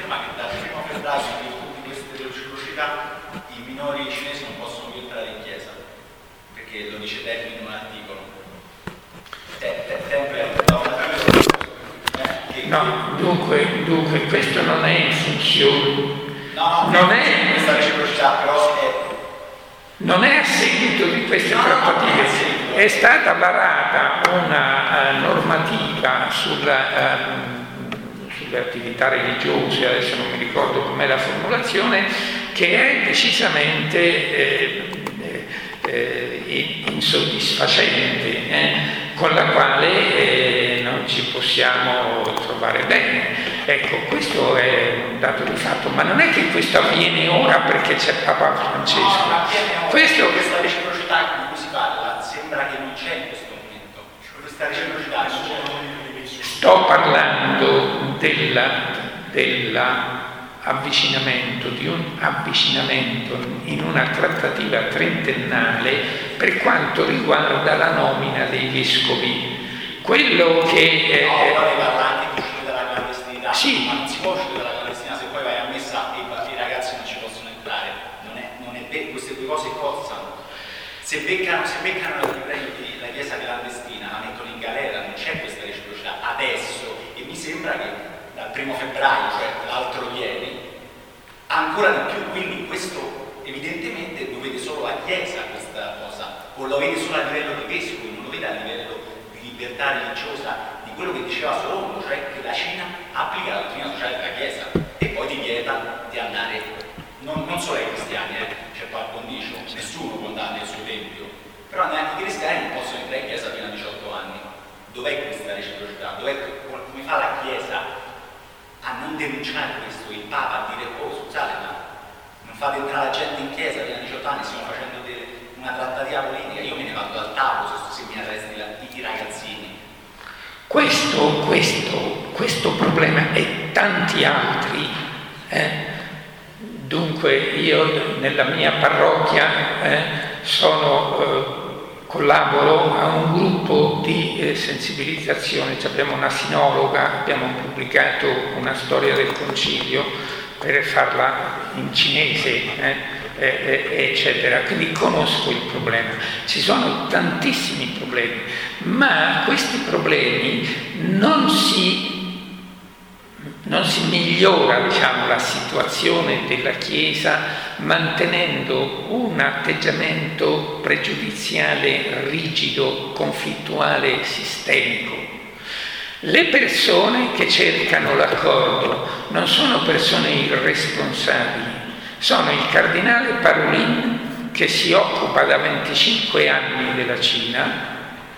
conferma che dal 1° febbraio in virtù di queste reciprocità i minori cinesi non possono più entrare in chiesa, perché lo dice Tempi in un articolo. No, dunque questo non è in funzione. Non è questa reciprocità, però non è a seguito di queste trattative. È stata varata una normativa sulle attività religiose, adesso non mi ricordo com'è la formulazione, che è decisamente insoddisfacente, con la quale non ci possiamo trovare bene. Ecco, questo è un dato di fatto, ma non è che questo avviene ora perché c'è Papa Francesco. No, questa reciprocità di cui si parla sembra che non c'è in questo momento. Questa reciprocità non c'è. Sto parlando dell'avvicinamento, di un avvicinamento in una trattativa trentennale per quanto riguarda la nomina dei vescovi. Quello che... parla anche di uscire dalla clandestinità, sì. Ma non si può uscire dalla clandestinità se poi vai a messa e i ragazzi non ci possono entrare. Non è vero, queste due cose cozzano. Se beccano la chiesa clandestina, la mettono in galera, non c'è questa reciprocità adesso, e mi sembra che dal 1° febbraio, cioè l'altro ieri, ancora di più, quindi questo evidentemente lo vede solo la chiesa questa cosa, o lo vede solo a livello di vescovi, non lo vede a livello di libertà religiosa, di quello che diceva Solombo, cioè che la Cina applica la dottrina sociale della chiesa e poi ti vieta di andare, non solo ai cristiani, c'è par condicio, nessuno può andare nel suo tempio, però neanche i cristiani non possono entrare in chiesa fino a 18 anni. Dov'è questa reciprocità? Come fa la chiesa a non denunciare questo? Il Papa a dire, scusate, ma non fate entrare la gente in chiesa fino a 18 anni, stiamo facendo una trattativa politica, io me ne vado dal tavolo se mi arresti i ragazzini. Questo problema e tanti altri, dunque io nella mia parrocchia collaboro a un gruppo di sensibilizzazione, abbiamo una sinologa, abbiamo pubblicato una storia del concilio per farla in cinese, eccetera, quindi conosco il problema. Ci sono tantissimi problemi, ma questi problemi non si migliora, la situazione della Chiesa mantenendo un atteggiamento pregiudiziale, rigido, conflittuale, sistemico. Le persone che cercano l'accordo non sono persone irresponsabili, sono il cardinale Parolin, che si occupa da 25 anni della Cina,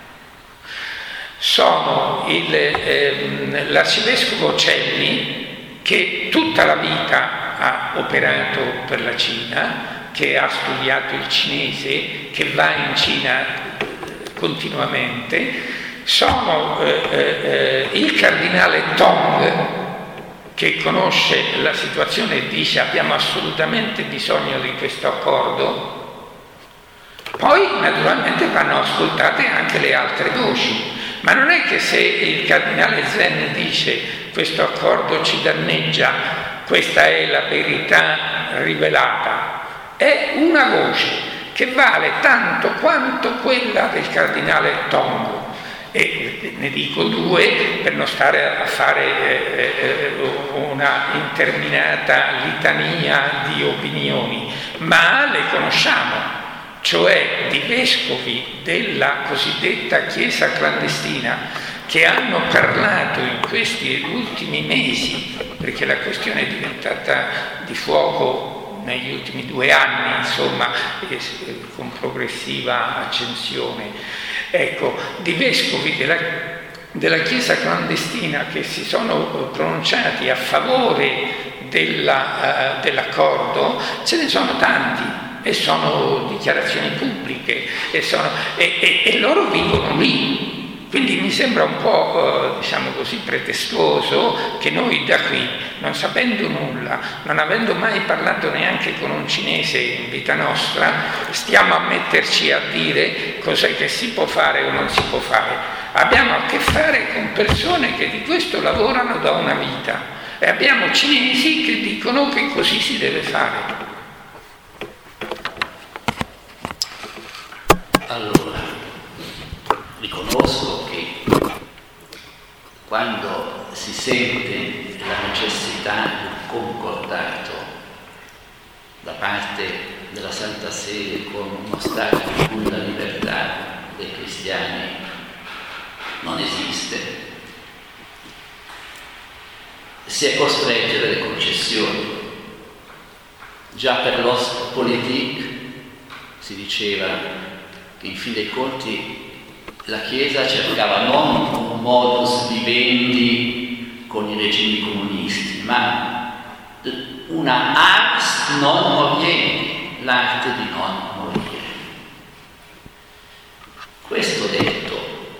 sono l'arcivescovo Celli, che tutta la vita ha operato per la Cina, che ha studiato il cinese, che va in Cina continuamente, sono il cardinale Tong, che conosce la situazione e dice abbiamo assolutamente bisogno di questo accordo. Poi naturalmente vanno ascoltate anche le altre voci, ma non è che se il cardinale Zen dice questo accordo ci danneggia, questa è la verità rivelata, è una voce che vale tanto quanto quella del cardinale Tong. E ne dico due per non stare a fare una interminata litania di opinioni, ma le conosciamo, cioè di vescovi della cosiddetta Chiesa clandestina che hanno parlato in questi ultimi mesi, perché la questione è diventata di fuoco negli ultimi 2 anni, insomma, con progressiva accensione. Ecco, di vescovi della Chiesa clandestina che si sono pronunciati a favore dell'accordo, ce ne sono tanti e sono dichiarazioni pubbliche e loro vivono lì. Quindi mi sembra un po', pretestuoso che noi da qui, non sapendo nulla, non avendo mai parlato neanche con un cinese in vita nostra, stiamo a metterci a dire cos'è che si può fare o non si può fare. Abbiamo a che fare con persone che di questo lavorano da una vita. E abbiamo cinesi che dicono che così si deve fare. Allora, riconosco che quando si sente la necessità di un concordato da parte della Santa Sede con uno Stato in cui la libertà dei cristiani non esiste, si è costretti a delle concessioni. Già per l'Ostpolitik si diceva che in fin dei conti la Chiesa cercava non un modus vivendi con i regimi comunisti, ma una ars non moriendi, l'arte di non morire. Questo detto,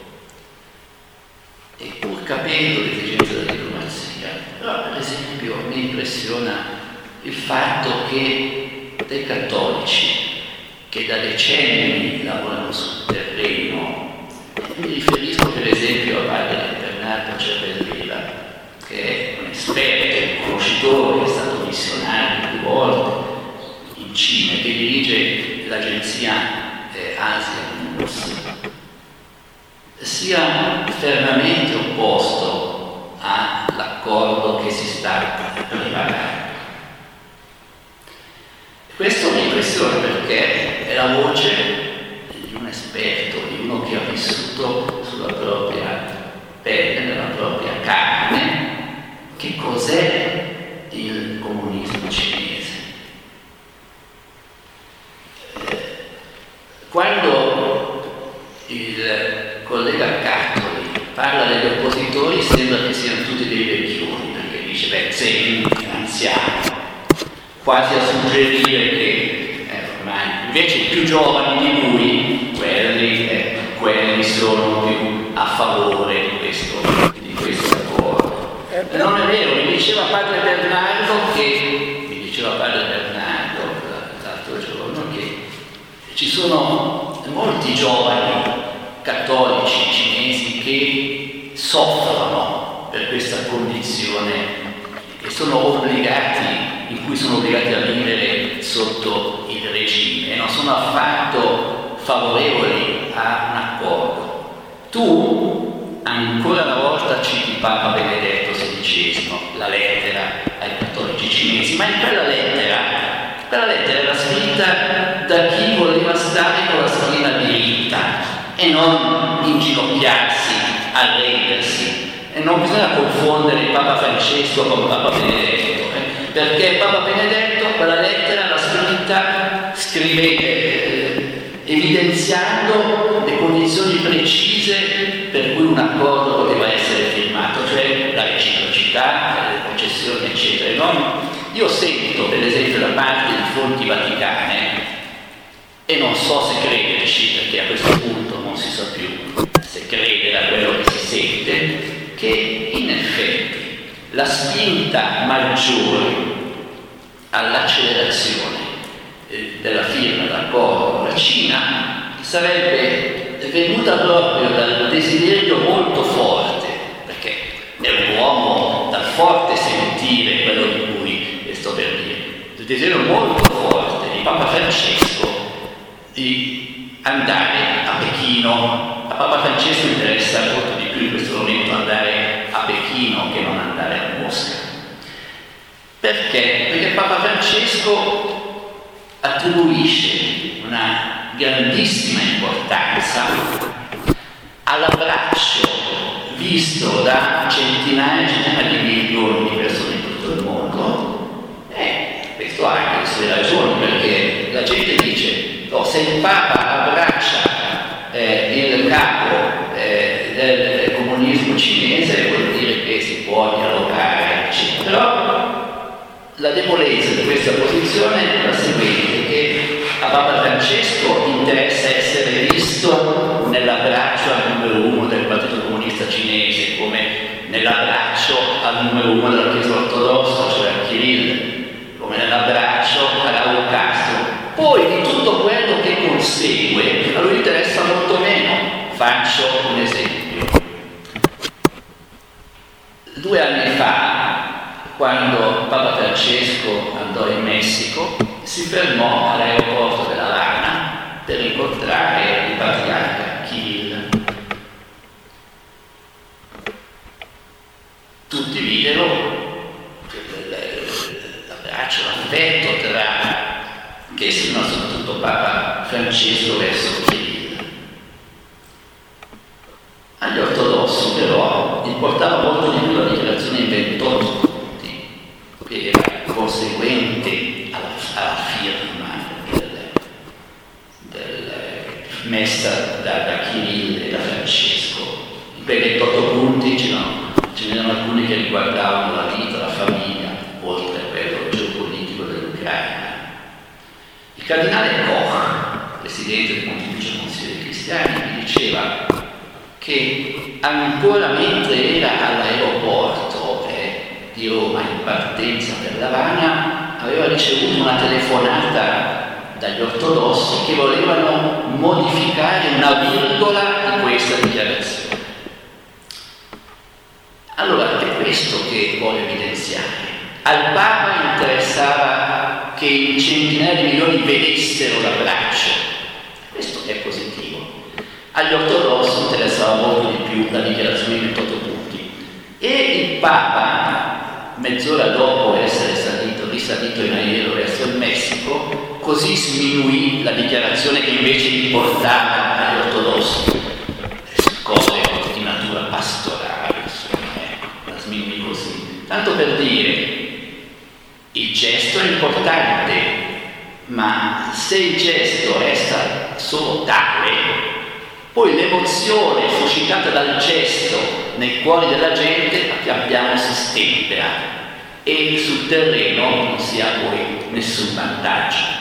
e pur capendo l'esigenza della diplomazia, però per esempio mi impressiona il fatto che dei cattolici che da decenni lavorano sul terreno, mi riferisco per esempio a padre Bernardo Cervellera, che è un esperto, un conoscitore, è stato missionario più volte in Cina, che dirige l'agenzia Asia News, sia fermamente opposto all'accordo che si sta preparando. Questo mi impressiona perché è la voce di un esperto, di uno che ha vissuto sulla propria pelle, nella propria carne, che cos'è il comunismo cinese. Quando il collega Cattoli parla degli oppositori sembra che siano tutti dei vecchioni, perché dice, Zen è anziano, quasi a suggerire che ormai invece i più giovani di lui, quelli sono più a favore di questo accordo. Non è vero, mi diceva padre Bernardo l'altro giorno che ci sono molti giovani cattolici cinesi che soffrono per questa condizione e in cui sono obbligati a vivere sotto il regime e non sono affatto favorevoli a un accordo. Tu ancora una volta citi Papa Benedetto XVI, la lettera ai cattolici cinesi, ma in quella lettera era scritta da chi voleva stare con la schiena diritta e non inginocchiarsi, arrendersi. E non bisogna confondere Papa Francesco con Papa Benedetto, perché Papa Benedetto quella lettera l'ha scritta evidenziando le condizioni precise per cui un accordo poteva essere firmato, cioè la reciprocità, le concessioni, eccetera. Io sento, per esempio, da parte di fonti vaticane, e non so se crederci, perché a questo punto non si sa più se credere a quello che si sente, che in effetti la spinta maggiore all'accelerazione della firma dell'accordo con la Cina sarebbe venuta proprio dal desiderio molto forte, perché è un uomo dal forte sentire, quello di cui sto per dire, il desiderio molto forte di Papa Francesco di andare a Pechino. A Papa Francesco interessa molto di più in questo momento andare a Pechino che non andare a Mosca. Perché? Perché Papa Francesco attribuisce una grandissima importanza all'abbraccio visto da centinaia di milioni di persone in tutto il mondo. Questo ha anche le sue ragioni, perché la gente dice se il Papa abbraccia il capo del comunismo cinese vuol dire che si può dialogare, eccetera. Però la debolezza di questa posizione è la seguente, che a Papa Francesco interessa essere visto nell'abbraccio al numero uno del Partito Comunista Cinese, come nell'abbraccio al numero uno della Chiesa Ortodossa, cioè a Kirill, come nell'abbraccio a Raul Castro. Poi di tutto quello che consegue a lui interessa molto meno. Faccio un esempio. 2 anni fa, quando Papa Francesco andò in Messico, si fermò all'aeroporto della Habana per incontrare il patriarca Kirill. Tutti videro l'abbraccio, l'affetto che esprimono soprattutto Papa Francesco verso Kirill. Agli ortodossi però importava molto di più la dichiarazione in 28 punti, che era conseguente alla firma messa da Kirill e da Francesco. In quei 28 punti ce n'erano alcuni che riguardavano la vita, la famiglia, oltre a quello geopolitico dell'Ucraina. Il cardinale Koch, presidente del Pontificio Consiglio dei Cristiani, diceva che ancora mentre era all'aeroporto di Roma in partenza per l'Havana aveva ricevuto una telefonata dagli ortodossi che volevano modificare una virgola di questa dichiarazione. Allora è questo che voglio evidenziare. Al Papa interessava che centinaia di milioni vedessero l'abbraccio, questo è positivo. Agli ortodossi interessava molto di più la dichiarazione di 28 punti. E il Papa, mezz'ora dopo essere risalito in aereo verso il Messico, così sminuì la dichiarazione che invece importava agli ortodossi. Cose di natura pastorale, la sminuì così. Tanto per dire, il gesto è importante, ma se il gesto resta solo tale, poi l'emozione suscitata dal gesto nei cuori della gente pian piano si stempera e sul terreno non si ha poi nessun vantaggio.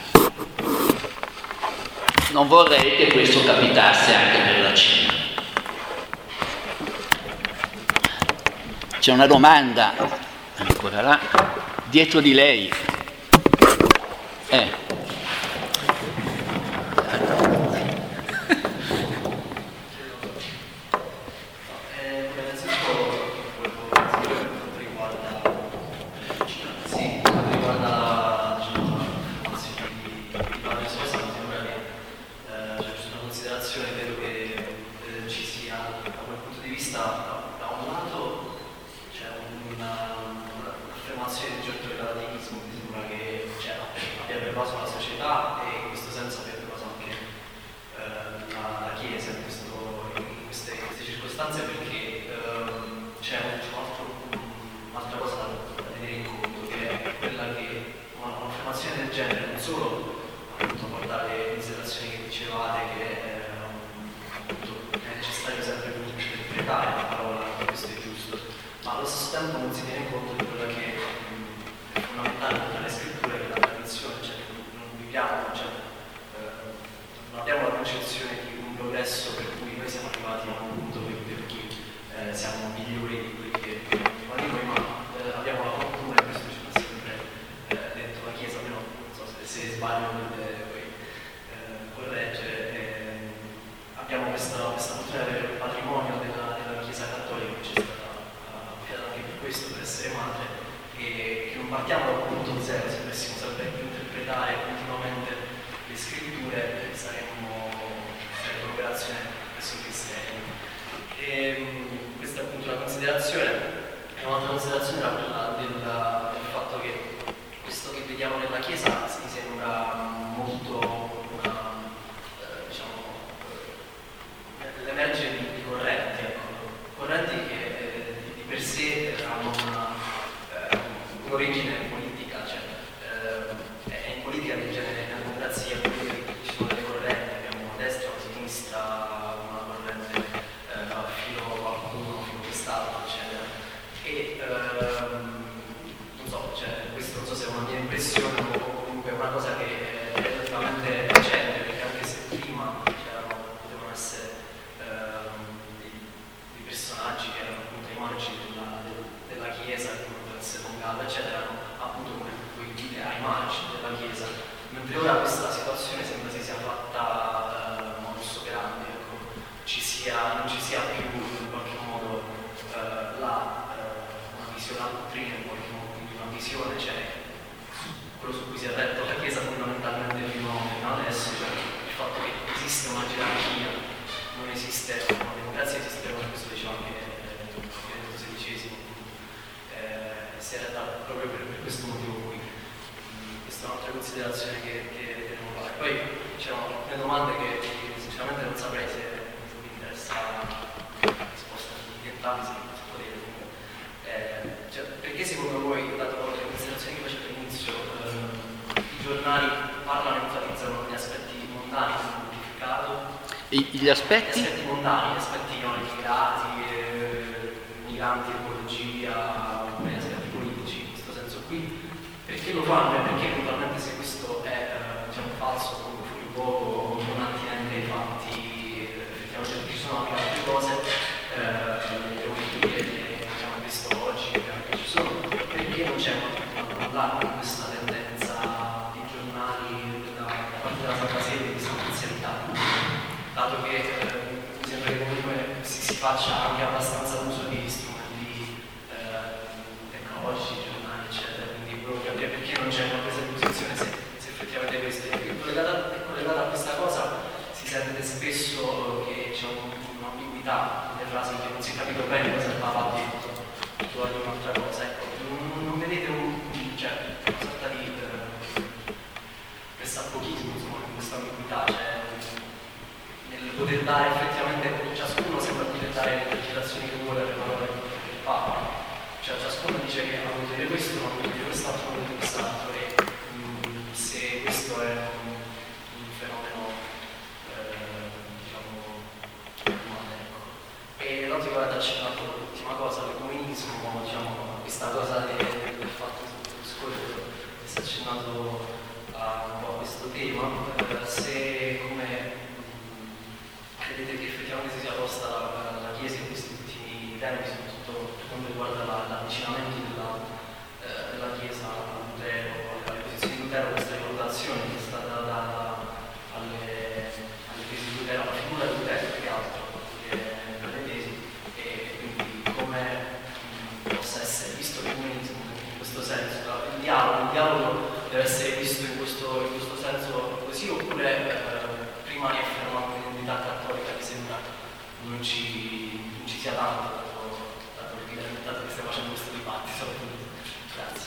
Non vorrei che questo capitasse anche per la Cina. C'è una domanda, ancora là, dietro di lei. una visione alla dottrina in qualche modo condivisione, cioè quello su cui si è retto la Chiesa fondamentalmente fino adesso, cioè il fatto che esiste una gerarchia, non esiste una democrazia, esiste una, questo diceva anche Benedetto XVI, si è retta proprio per questo motivo qui. Questa è un'altra considerazione che devo fare. Poi c'erano alcune domande che sinceramente non saprei se mi interessa la risposta di entrambi, se potete. Cioè, perché secondo voi, dato le considerazioni che facevo all'inizio, i giornali parlano e enfatizzano gli aspetti mondani del codificato? Gli aspetti? Gli aspetti mondani, gli aspetti immigrati, migranti, ecologia, gli aspetti politici, in questo senso qui. Perché lo fanno? E perché eventualmente se questo è falso, comunque fuori luogo, non attinente ai fatti, effettivamente ci sono anche altre cose, devo dire che abbiamo visto oggi, che ci sono, perché non c'è una questa tendenza di giornali da parte della Santa Sede di sostanzialità, dato che mi sembra che comunque si faccia anche abbastanza uso di strumenti tecnologici, giornali, eccetera, quindi proprio capire perché non c'è una presa di posizione se effettivamente questo è collegata a questa cosa. Si sente spesso che c'è un'ambiguità nelle frasi, che non si è capito bene cosa il Papa ha detto, tu hai un'altra cosa, ecco, non vedete una sorta di pressappochismo, insomma, in questa ambiguità, cioè nel poter dare effettivamente, ciascuno sembra poter dare le interpretazioni che vuole alle parole del Papa, cioè ciascuno dice che ha voluto dire questo, ha voluto dire quest'altro, ha voluto dire quest'altro, e se questo è un fenomeno normale, ecco. E l'altro che avete accennato l'ultima cosa, l'ecumenismo, questa cosa del fatto scorso che si è accennato un po' a questo tema, se come credete che effettivamente si sia posta la Chiesa in questi ultimi tempi, soprattutto per quanto riguarda l'avvicinamento della Chiesa a Lutero, alle posizioni di Lutero, questa rivalutazione che è stata data alle tesi di Lutero, alla figura di Lutero più che altro, per le tesi, e quindi come possa essere visto l'ecumenismo in questo senso, il dialogo deve essere visto in questo senso così, oppure prima di affermare un'identità cattolica che sembra non ci sia tanto, dato che stiamo facendo questo dibattito. Grazie.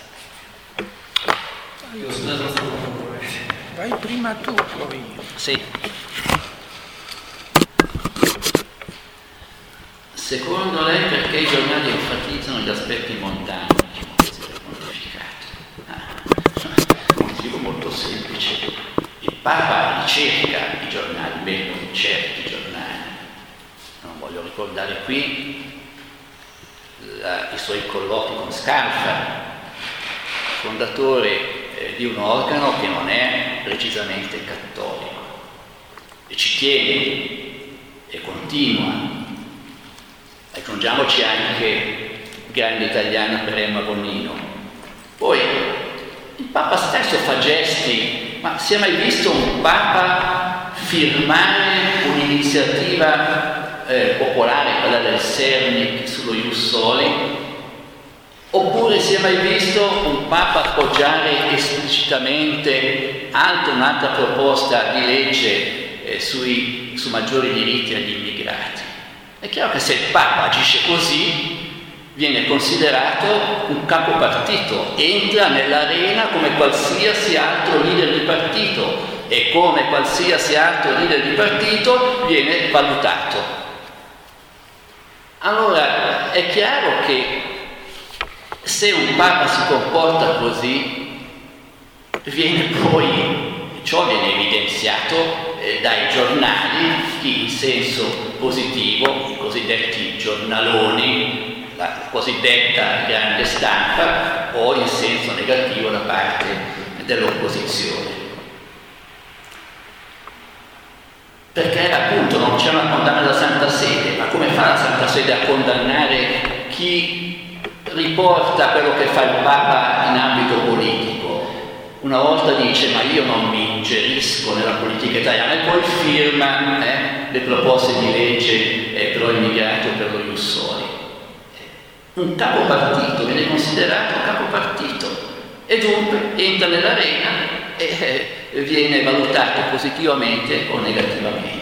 Io sono stato Vai prima tu, poi io. Sì. Secondo lei perché i giornali enfatizzano gli aspetti mondani del pontificato? Un motivo molto semplice. Il Papa ricerca i giornali, meno certi giornali. Non voglio ricordare qui i suoi colloqui con Scalfari, fondatore di un organo che non è precisamente cattolico, e ci tiene e continua. Aggiungiamoci anche il grande italiano Pieremma Bonino. Poi il Papa stesso fa gesti, ma si è mai visto un Papa firmare un'iniziativa popolare, quella del Sernic sullo Ius Soli? Oppure si è mai visto un Papa appoggiare esplicitamente un'altra proposta di legge su maggiori diritti agli immigrati? È chiaro che se il Papa agisce così viene considerato un capopartito, entra nell'arena come qualsiasi altro leader di partito e come qualsiasi altro leader di partito viene valutato. Allora è chiaro che se un Papa si comporta così, ciò viene evidenziato dai giornali, chi in senso positivo, i cosiddetti giornaloni, la cosiddetta grande stampa, o in senso negativo da parte dell'opposizione. Perché appunto non c'è una condanna della Santa Sede, ma come fa la Santa Sede a condannare chi riporta quello che fa il Papa in ambito politico? Una volta dice ma io non mi ingerisco nella politica italiana e poi firma le proposte di legge pro immigrato per lo Ius Soli. Un capopartito viene considerato capopartito. e dunque entra nell'arena e viene valutato positivamente o negativamente.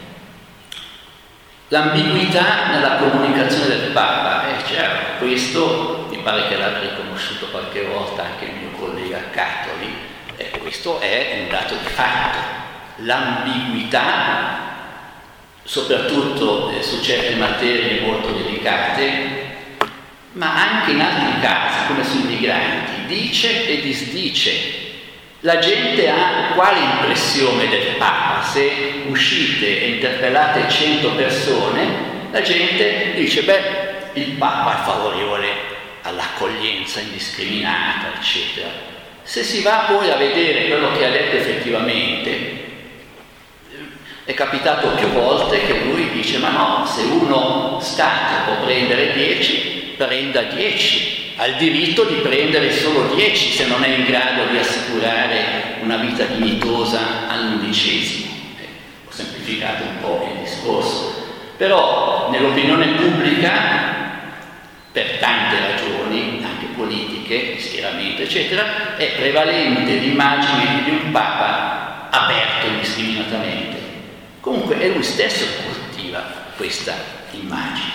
L'ambiguità nella comunicazione del Papa, certo, questo mi pare che l'abbia riconosciuto qualche volta anche il mio collega Cattoli, questo è un dato di fatto. L'ambiguità, soprattutto su certe materie molto delicate, ma anche in altri casi, come sui migranti, dice e disdice. La gente ha quale impressione del Papa? Se uscite e interpellate 100 persone, la gente dice, il Papa è favorevole all'accoglienza indiscriminata, eccetera. Se si va poi a vedere quello che ha detto effettivamente, è capitato più volte che lui dice, ma no, se uno Stato può prendere 10, prenda 10. Ha il diritto di prendere solo 10 se non è in grado di assicurare una vita dignitosa all'11°. Ho semplificato un po' il discorso. Però nell'opinione pubblica, per tante ragioni, anche politiche, schieramento, eccetera, è prevalente l'immagine di un Papa aperto indiscriminatamente. Comunque è lui stesso che coltiva questa immagine.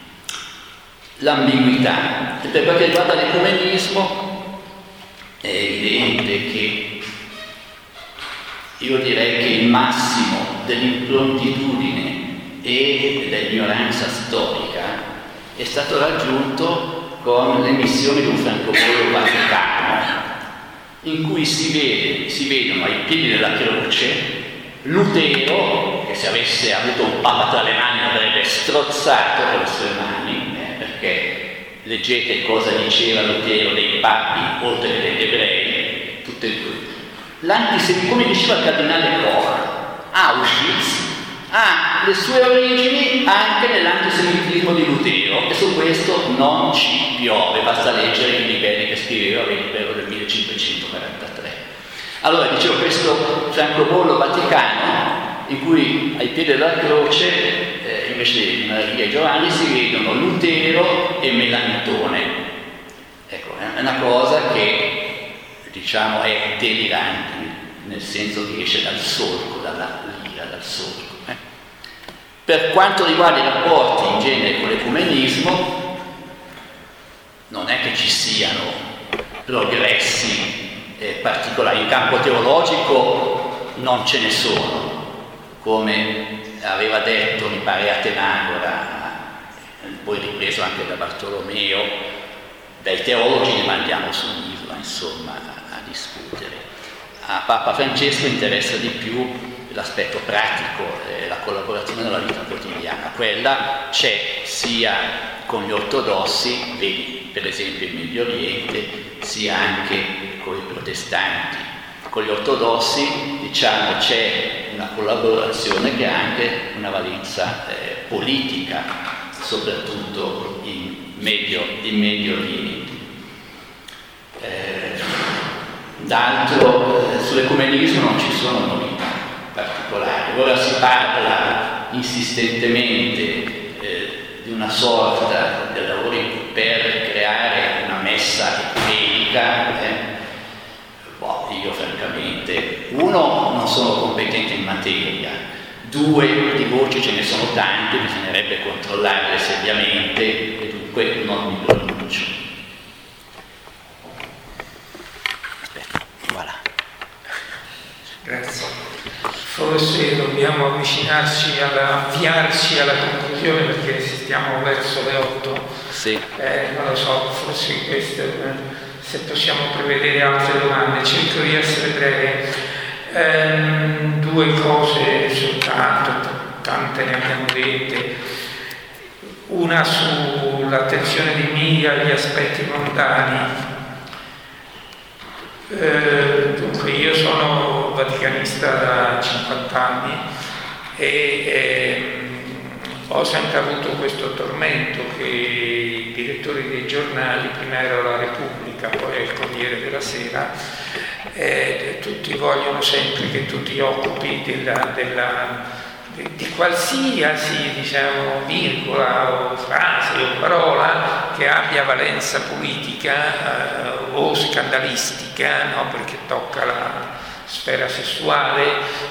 L'ambiguità. E per quel che riguarda l'ecumenismo è evidente che io direi che il massimo dell'improntitudine e dell'ignoranza storica è stato raggiunto con l'emissione di un francobollo vaticano in cui si vedono ai piedi della croce Lutero, che se avesse avuto un papa tra le mani l'avrebbe strozzato con le sue mani, perché leggete cosa diceva Lutero dei papi oltre che degli ebrei, tutte e due. Come diceva il cardinale Koch, Auschwitz ha le sue origini anche nell'antisemitismo di Lutero, e su questo non ci piove, basta leggere i libri che scriveva Lutero del 1543. Allora, dicevo, questo francobollo vaticano, in cui ai piedi della croce, invece di Maria e Giovanni, si vedono Lutero e Melantone. Ecco, è una cosa che, diciamo, è delirante, nel senso che esce dal solco, dalla lira, dal solco. Per quanto riguarda i rapporti in genere con l'ecumenismo, non è che ci siano progressi particolari. In campo teologico non ce ne sono, come aveva detto, mi pare, Atenagora, poi ripreso anche da Bartolomeo. Dai teologi ne mandiamo su un'isola, insomma, a discutere. A Papa Francesco interessa di più l'aspetto pratico, la collaborazione nella vita quotidiana. Quella c'è sia con gli ortodossi, vedi per esempio il Medio Oriente, sia anche con i protestanti. Con gli ortodossi, diciamo, c'è una collaborazione che ha anche una valenza politica, soprattutto in Medio Oriente. D'altro, sull'ecumenismo non ci sono novità particolari. Ora si parla insistentemente di una sorta di lavori per creare una messa ecumenica. Io francamente, uno, non sono competente in materia, due, di voci ce ne sono tante, bisognerebbe controllarle seriamente e dunque non mi pronuncio. Aspetta, voilà. Grazie. Forse dobbiamo avviarci alla conclusione, perché stiamo verso le 8. Sì. Non lo so, forse questo, se possiamo prevedere altre domande. Cerco di essere breve. Due cose soltanto, tante ne abbiamo dette. Una sull'attenzione di media agli aspetti mondani. Dunque, io sono vaticanista da 50 anni e ho sempre avuto questo tormento che i direttori dei giornali, prima era la Repubblica, poi il Corriere della Sera, tutti vogliono sempre che tu ti occupi di qualsiasi, diciamo, virgola o frase o parola che abbia valenza politica o scandalistica, no? Perché tocca la sfera sessuale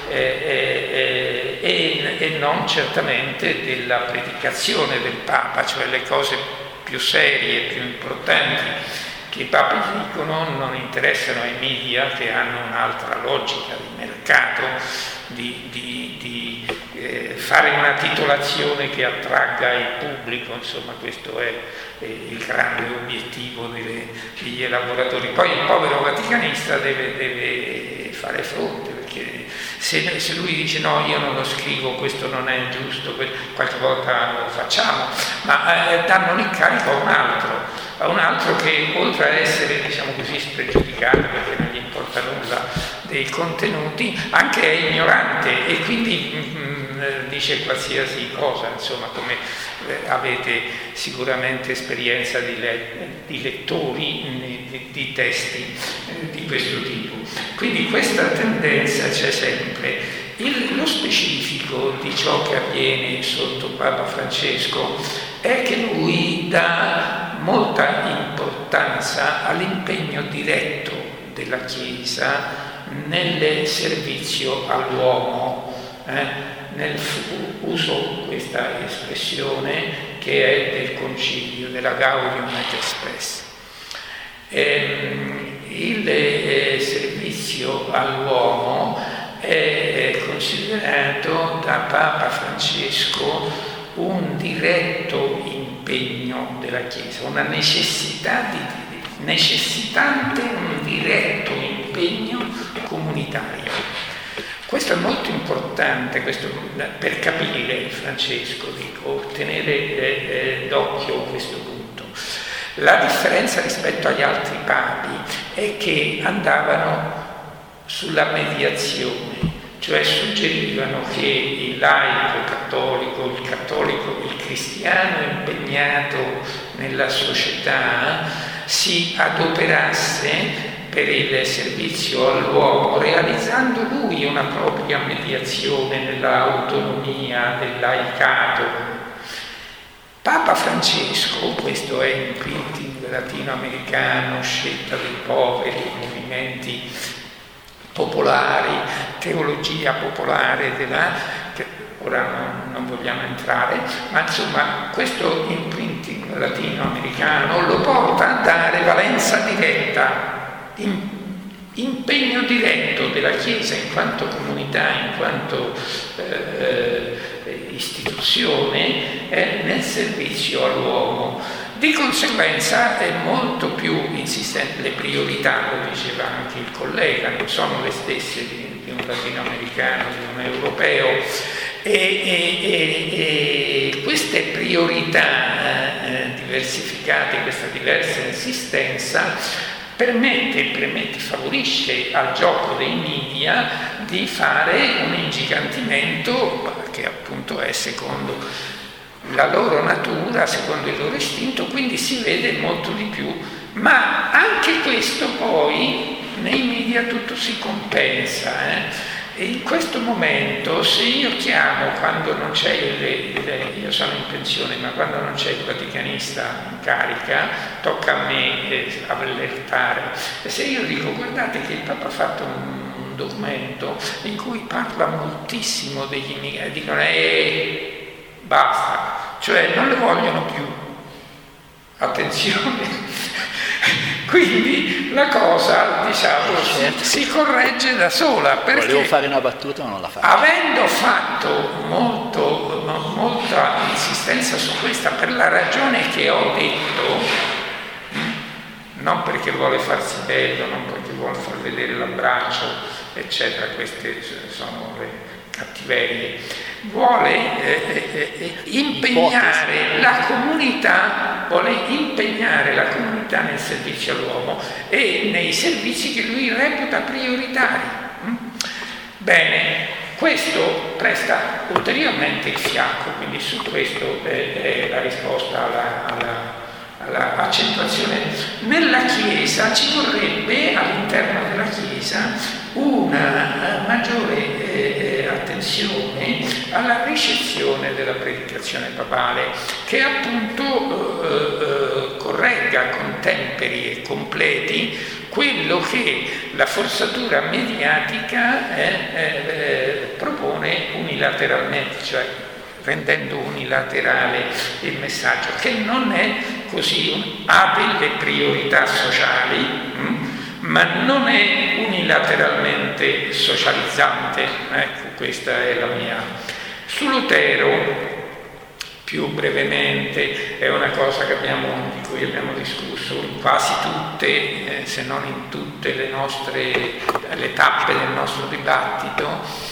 e non certamente della predicazione del Papa, cioè le cose più serie, più importanti che i papi dicono non interessano ai media, che hanno un'altra logica di mercato, di fare una titolazione che attragga il pubblico. Insomma, questo è il grande obiettivo degli elaboratori. Poi il povero vaticanista deve fare fronte, perché se lui dice no, io non lo scrivo, questo non è giusto, qualche volta lo facciamo, ma danno l'incarico a un altro che, oltre a essere, diciamo così, spregiudicato perché non gli importa nulla dei contenuti, anche è ignorante e quindi dice qualsiasi cosa, insomma, come avete sicuramente esperienza di lettori di testi di questo tipo. Quindi questa tendenza c'è sempre. Lo specifico di ciò che avviene sotto Papa Francesco è che lui dà molta importanza all'impegno diretto della Chiesa nel servizio all'uomo. Uso questa espressione che è del Concilio, della Gaudium et Spes. Il servizio all'uomo è considerato da Papa Francesco un diretto impegno della Chiesa, una necessitante un diretto impegno comunitario. Questo è molto importante, questo, per capire Francesco, dico, tenere d'occhio questo punto. La differenza rispetto agli altri papi è che andavano sulla mediazione, cioè suggerivano che il laico cattolico, il cristiano impegnato nella società si adoperasse per il servizio all'uomo, realizzando lui una propria mediazione nell'autonomia del laicato. Papa Francesco, questo è il printing latinoamericano, scelta dei poveri, movimenti popolari, teologia popolare che ora non vogliamo entrare, ma insomma questo imprinting latinoamericano lo porta a dare valenza diretta, impegno diretto della Chiesa in quanto comunità, in quanto istituzione nel servizio all'uomo. Di conseguenza è molto più insistente, le priorità, lo diceva anche il collega, non sono le stesse di un latinoamericano, di un europeo, e queste priorità diversificate, questa diversa insistenza favorisce al gioco dei media di fare un ingigantimento che appunto è secondo la loro natura, secondo il loro istinto, quindi si vede molto di più, ma anche questo poi nei media tutto si compensa. E in questo momento, se io chiamo quando non c'è io sono in pensione, ma quando non c'è il vaticanista in carica, tocca a me allertare. E se io dico, guardate che il Papa ha fatto un documento in cui parla moltissimo degli immigrati, dicono basta, cioè non le vogliono più. Attenzione. Quindi la cosa, diciamo, si corregge da sola. Perché volevo fare una battuta ma non la faccio. Avendo fatto molta insistenza su questa per la ragione che ho detto, non perché vuole farsi bello, non perché vuole far vedere l'abbraccio, eccetera, queste sono le cattiverie, vuole impegnare la comunità nel servizio all'uomo e nei servizi che lui reputa prioritari. Bene, questo presta ulteriormente il fianco, quindi su questo è la risposta all'accentuazione Nella Chiesa ci vorrebbe, all'interno della Chiesa, una maggiore attenzione alla ricezione della predicazione papale, che appunto corregga con temperi e completi quello che la forzatura mediatica propone unilateralmente, cioè rendendo unilaterale il messaggio, che non è così, ha delle priorità sociali, ma non è unilateralmente socializzante. Ecco, questa è la mia. Su Lutero, più brevemente, è una cosa di cui abbiamo discusso in quasi tutte, se non in tutte le tappe del nostro dibattito.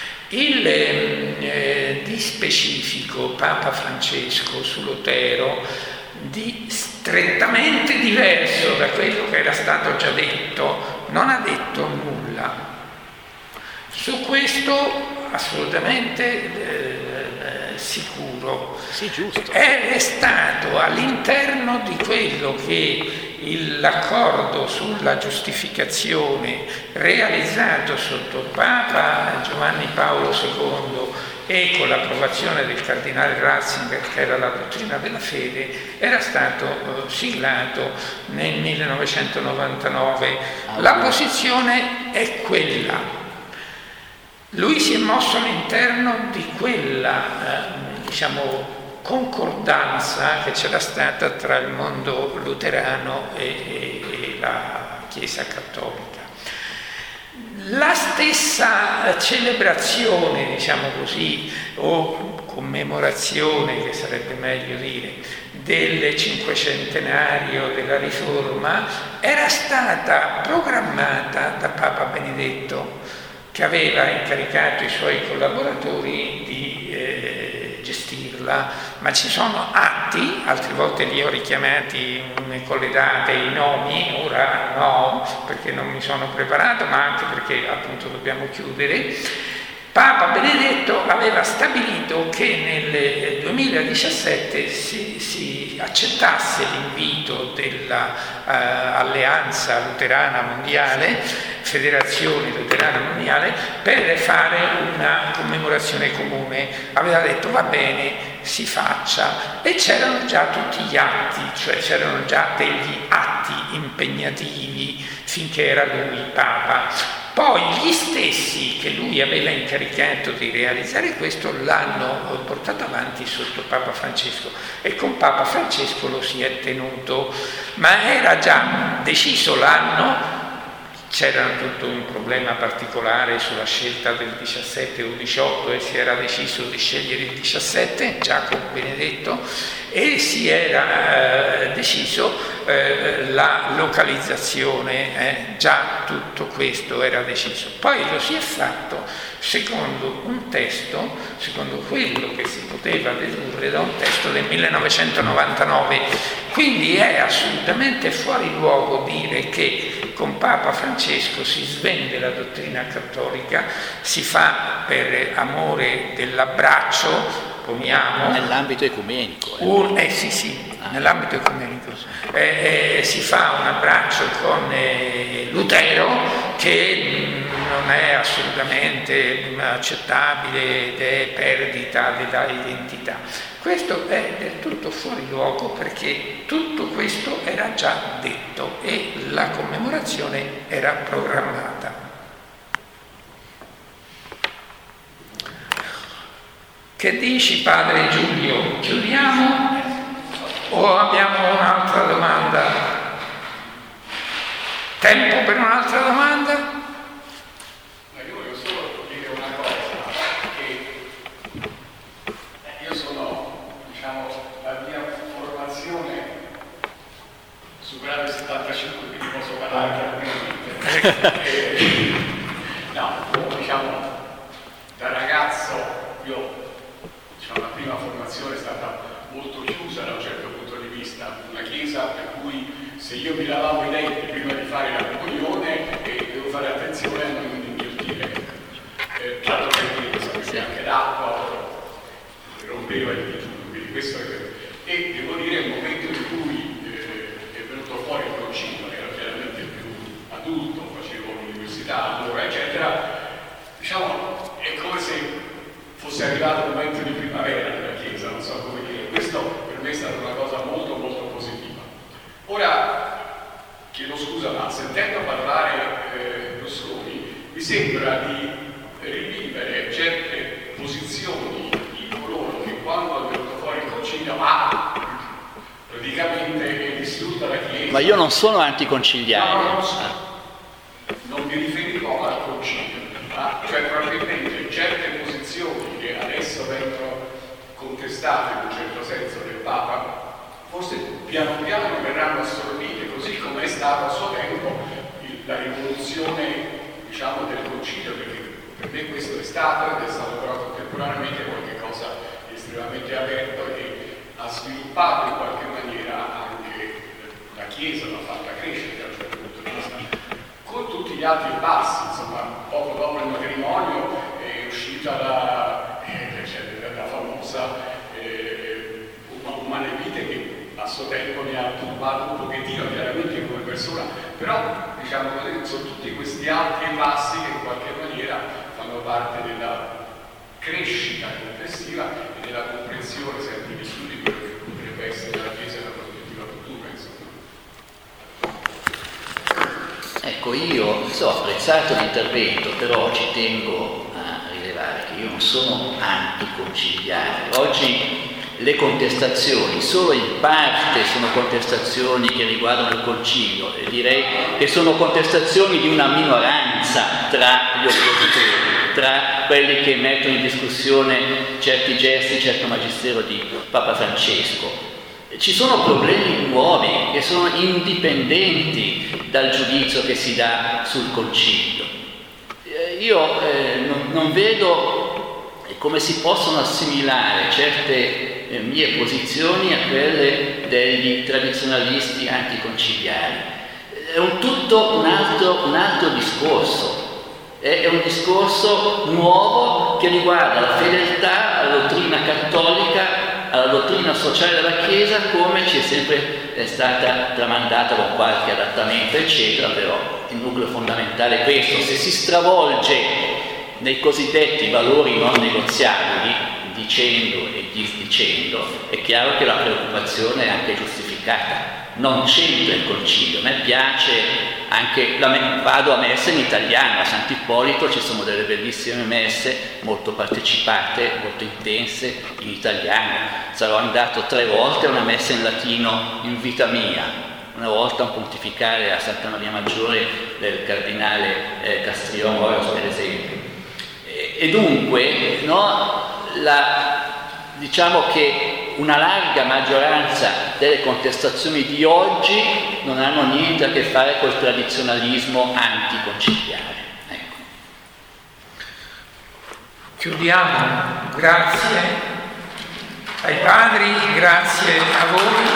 Di specifico Papa Francesco su Lutero, di strettamente diverso da quello che era stato già detto, non ha detto nulla. Su questo assolutamente sicuro. Sì, giusto. È stato all'interno di quello che l'accordo sulla giustificazione realizzato sotto il Papa Giovanni Paolo II e con l'approvazione del cardinale Ratzinger, che era la dottrina della fede, era stato siglato nel 1999. La posizione è quella. Lui si è mosso all'interno di quella, concordanza che c'era stata tra il mondo luterano e la Chiesa cattolica. La stessa celebrazione, o commemorazione, che sarebbe meglio dire, del cinquecentenario della Riforma era stata programmata da Papa Benedetto, che aveva incaricato i suoi collaboratori di gestirla, ma ci sono atti, altre volte li ho richiamati con le date e i nomi, ora no, perché non mi sono preparato, ma anche perché appunto dobbiamo chiudere. Papa Benedetto aveva stabilito che nel 2017 si accettasse l'invito dell'Alleanza Luterana Mondiale, Federazione Luterana Mondiale, per fare una commemorazione comune. Aveva detto va bene, si faccia, e c'erano già tutti gli atti, cioè c'erano già degli atti impegnativi finché era lui Papa. Poi gli stessi che lui aveva incaricato di realizzare questo l'hanno portato avanti sotto Papa Francesco, e con Papa Francesco lo si è tenuto, ma era già deciso l'anno. C'era tutto un problema particolare sulla scelta del 17 o 18 e si era deciso di scegliere il 17, già con Benedetto, e si era deciso la localizzazione, già tutto questo era deciso. Poi lo si è fatto secondo un testo, secondo quello che si poteva dedurre da un testo del 1999, quindi è assolutamente fuori luogo dire che con Papa Francesco si svende la dottrina cattolica, si fa per amore dell'abbraccio, poniamo... Nell'ambito ecumenico. Nell'ambito ecumenico. Si fa un abbraccio con Lutero, che non è assolutamente accettabile ed è perdita della identità. Questo è del tutto fuori luogo, perché tutto questo era già detto e la commemorazione era programmata. Che dici, padre Giulio? Chiudiamo o abbiamo un'altra domanda? Tempo per un'altra domanda? Superare il 75, quindi posso parlare chiaramente. Da ragazzo la prima formazione è stata molto chiusa da un certo punto di vista, una chiesa per cui se io mi lavavo i denti prima di fare la comunione devo fare attenzione a non inghiottire, tanto perché sapete anche l'acqua rompeva il digiuno, quindi questo è vero. E devo dire, il momento in cui è venuto fuori il determinato momento di primavera nella Chiesa, non so come dire. Questo per me è stata una cosa molto molto positiva. Ora, chiedo scusa, ma sentendo parlare Rossoni, mi sembra di rivivere certe posizioni di coloro che quando è venuto fuori il concilio praticamente è distrutta la Chiesa. Ma io non sono anticonciliare. Non mi riferisco al concilio, cioè probabilmente certe posizioni che adesso vengono contestate in un certo senso del Papa, forse piano piano verranno assorbite, così come è stata a suo tempo la rivoluzione, diciamo, del concilio, perché per me questo è stato ed è stato però contemporaneamente qualcosa di estremamente aperto e ha sviluppato in qualche maniera anche la Chiesa, l'ha fatta crescere da un certo punto di vista, con tutti gli alti e bassi. Insomma, poco dopo il matrimonio è uscita la famosa Umane Vite, che a suo tempo mi ha turbato un pochettino chiaramente come persona, però diciamo così, sono tutti questi alti e bassi che in qualche maniera fanno parte della crescita complessiva e della comprensione sempre di più di quello che potrebbe essere la Chiesa nella prospettiva futura, insomma. Ecco, io ho apprezzato l'intervento, però ci tengo a rilevare che io non sono anticonciliare. Oggi le contestazioni solo in parte sono contestazioni che riguardano il concilio, e direi che sono contestazioni di una minoranza tra gli oppositori, tra quelli che mettono in discussione certi gesti, certo magistero di Papa Francesco. Ci sono problemi nuovi che sono indipendenti dal giudizio che si dà sul concilio. Io non vedo come si possono assimilare certe mie posizioni a quelle degli tradizionalisti anticonciliari. È tutto un altro discorso. È un discorso nuovo che riguarda la fedeltà alla dottrina cattolica, alla dottrina sociale della Chiesa, come ci è sempre stata tramandata con qualche adattamento, eccetera, però il nucleo fondamentale è questo. Se si stravolge nei cosiddetti valori non negoziabili, dicendo e disdicendo, è chiaro che la preoccupazione è anche giustificata. Non c'entra il concilio, a me piace anche, vado a messe in italiano, a Sant'Ippolito ci sono delle bellissime messe, molto partecipate, molto intense, in italiano. Sarò andato 3 volte a una messa in latino in vita mia, una volta a un pontificale a Santa Maria Maggiore del cardinale Castrion Oros, per esempio. E dunque, no, diciamo che una larga maggioranza delle contestazioni di oggi non hanno niente a che fare col tradizionalismo anticonciliare. Ecco. Chiudiamo, grazie ai padri, grazie a voi.